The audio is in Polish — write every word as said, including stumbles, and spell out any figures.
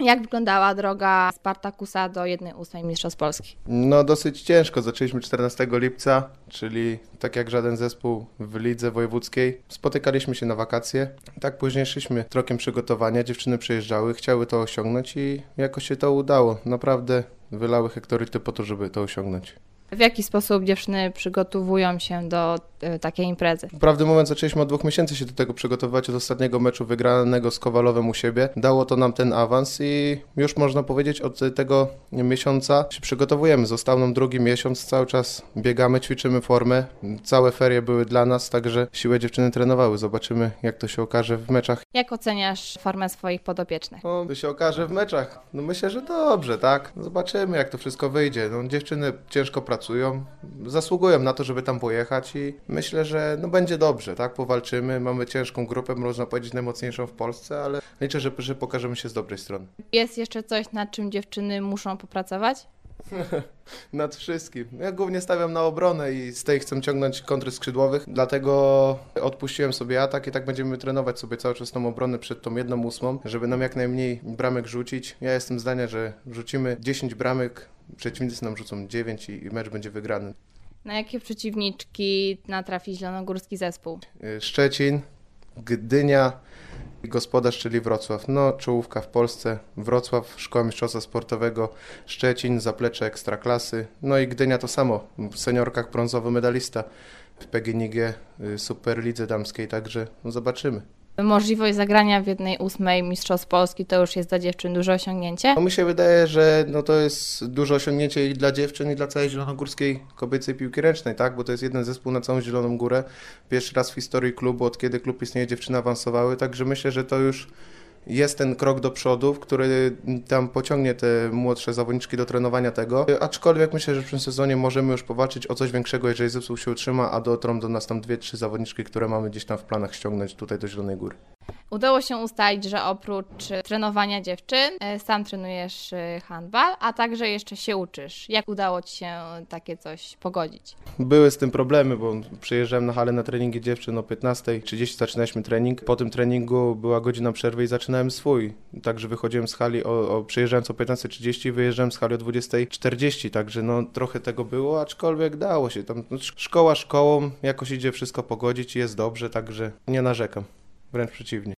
Jak wyglądała droga Spartakusa do jednej ósmej Mistrzostw Polski? No dosyć ciężko. Zaczęliśmy czternastego lipca, czyli tak jak żaden zespół w lidze wojewódzkiej. Spotykaliśmy się na wakacje. Tak później szliśmy trokiem przygotowania. Dziewczyny przyjeżdżały, chciały to osiągnąć i jakoś się to udało. Naprawdę wylały hektoryty po to, żeby to osiągnąć. W jaki sposób dziewczyny przygotowują się do y, takiej imprezy? Prawdę mówiąc, zaczęliśmy od dwóch miesięcy się do tego przygotowywać, od ostatniego meczu wygranego z Kowalowem u siebie. Dało to nam ten awans i już można powiedzieć od tego miesiąca się przygotowujemy. Został nam drugi miesiąc, cały czas biegamy, ćwiczymy formę. Całe ferie były dla nas, także siłę dziewczyny trenowały. Zobaczymy, jak to się okaże w meczach. Jak oceniasz formę swoich podopiecznych? No, to się okaże w meczach. No myślę, że dobrze, tak? Zobaczymy, jak to wszystko wyjdzie. No, dziewczyny ciężko pracują. Zasługują na to, żeby tam pojechać i myślę, że no będzie dobrze, tak? Powalczymy, mamy ciężką grupę, można powiedzieć najmocniejszą w Polsce, ale liczę, że, że pokażemy się z dobrej strony. Jest jeszcze coś, nad czym dziewczyny muszą popracować? Nad wszystkim. Ja głównie stawiam na obronę i z tej chcę ciągnąć kontry skrzydłowych, dlatego odpuściłem sobie atak i tak będziemy trenować sobie cały czas tą obronę przed tą jedną ósmą, żeby nam jak najmniej bramek rzucić. Ja jestem zdania, że rzucimy dziesięć bramek, przeciwnicy nam rzucą dziewięć i mecz będzie wygrany. Na jakie przeciwniczki natrafi zielonogórski zespół? Szczecin, Gdynia i gospodarz, czyli Wrocław. No, czołówka w Polsce. Wrocław, Szkoła Mistrzostwa Sportowego, Szczecin, zaplecze Ekstraklasy. No i Gdynia to samo. W seniorkach brązowy medalista w P G N I G, Superlidze Damskiej, także no zobaczymy. Możliwość zagrania w jednej ósmej Mistrzostw Polski to już jest dla dziewczyn duże osiągnięcie? No mi się wydaje, że no to jest duże osiągnięcie i dla dziewczyn, i dla całej zielonogórskiej kobiecej piłki ręcznej, tak? Bo to jest jeden zespół na całą Zieloną Górę. Pierwszy raz w historii klubu, od kiedy klub istnieje, dziewczyny awansowały, także myślę, że to już jest ten krok do przodu, który tam pociągnie te młodsze zawodniczki do trenowania tego. Aczkolwiek myślę, że w tym sezonie możemy już powalczyć o coś większego, jeżeli zespół się utrzyma, a dotrą do nas tam dwie, trzy zawodniczki, które mamy gdzieś tam w planach ściągnąć tutaj do Zielonej Góry. Udało się ustalić, że oprócz trenowania dziewczyn, sam trenujesz handbal, a także jeszcze się uczysz. Jak udało Ci się takie coś pogodzić? Były z tym problemy, bo przyjeżdżałem na halę na treningi dziewczyn o piętnasta trzydzieści, zaczynaliśmy trening. Po tym treningu była godzina przerwy i zaczynałem swój. Także wychodziłem z hali, o, o, przyjeżdżałem o piętnasta trzydzieści i wyjeżdżałem z hali o dwudziesta czterdzieści, także no trochę tego było, aczkolwiek dało się. Tam no, szkoła szkołą, jakoś idzie wszystko pogodzić i jest dobrze, także nie narzekam, wręcz przeciwnie.